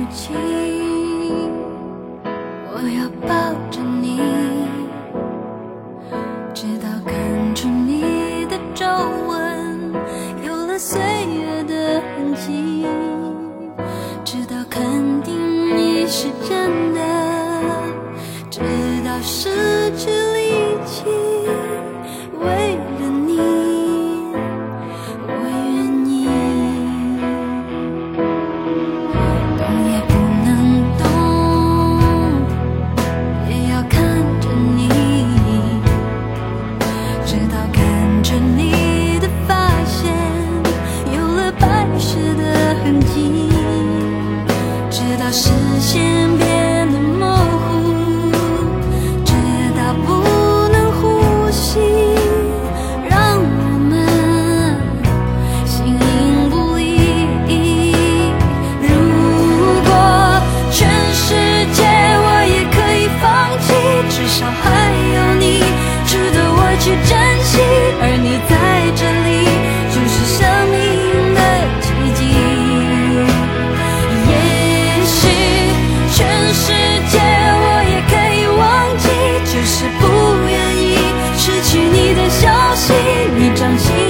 起，我要抱着你，直到看出你的皱纹有了岁月的痕迹，直到肯定你是真的，直到失去力气，为了你我愿意。动也不能动，也要看着你，直到看着你的发线有了白湿的痕迹，直到视线变得模糊，直到不能呼吸，让我们形影不离。如果全世界我也可以放弃，至少还有你值得我去珍惜，而你在这里就是生命的奇迹。也许全世界我也可以忘记，只是不愿意失去你的消息，你掌心